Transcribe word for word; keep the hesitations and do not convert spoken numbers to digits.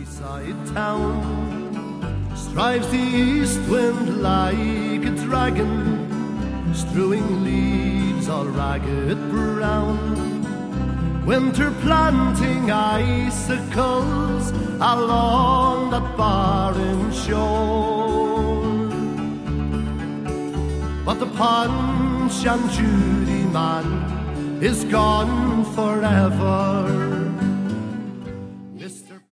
seaside town strives the east wind like a dragon, strewing leaves all ragged brown. Winter planting icicles along that barren shore. But the Punch and Judy man is gone forever.